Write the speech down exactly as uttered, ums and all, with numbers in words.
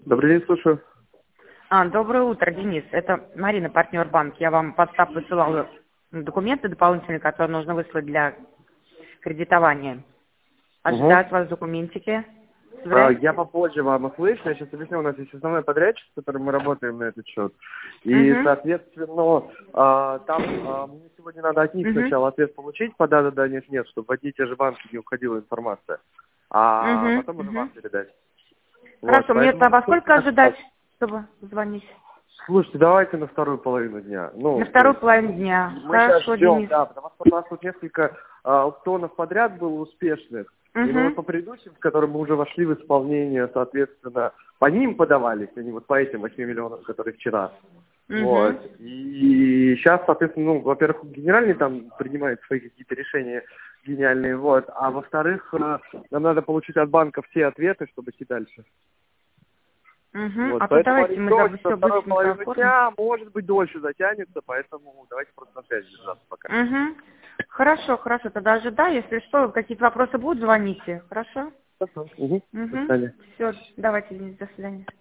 Добрый день, слушаю. А, доброе утро, Денис. Это Марина, партнер банк. Я вам под стап высылала документы дополнительные, которые нужно выслать для кредитования. Угу. Ожидают вас документики. А, Здравствуйте. Я попозже вам их вышлю. Я сейчас объясню. У нас есть основной подрядчик, с которым мы работаем на этот счет. И, Угу. соответственно, а, там а, мне сегодня надо от них Угу. сначала ответ получить по да, да, да, нет, нет, чтобы в одни и те же банки не уходила информация. А Угу. потом уже вам Угу. передать. Вот, Хорошо, мне поэтому во насколько сколько это ожидать, сейчас? чтобы звонить? Слушайте, давайте на вторую половину дня. На Ну, то вторую есть половину дня. мы сейчас Хорошо, ждем, Денис. да, потому что у нас тут несколько а, аукционов подряд было успешных. И мы вот Угу. по предыдущим, с которыми мы уже вошли в исполнение, соответственно, по ним подавались, а не вот по этим восьми миллионам, которые вчера. Вот. Угу. И сейчас, соответственно, ну, во-первых, генеральный там принимает свои какие-то решения гениальные, вот. А во-вторых, э, нам надо получить от банков все ответы, чтобы идти дальше. Угу. Вот, А то поэтому давайте мы ориентировочно все вторую быстренько половину оформим. дня, может быть, дольше затянется, поэтому давайте просто на связи держаться пока. Угу. Хорошо, хорошо. Тогда ожидаю. Если что, какие-то вопросы будут, звоните. Хорошо? Хорошо. Угу. До Угу. свидания. Все, давайте, Денис, до свидания.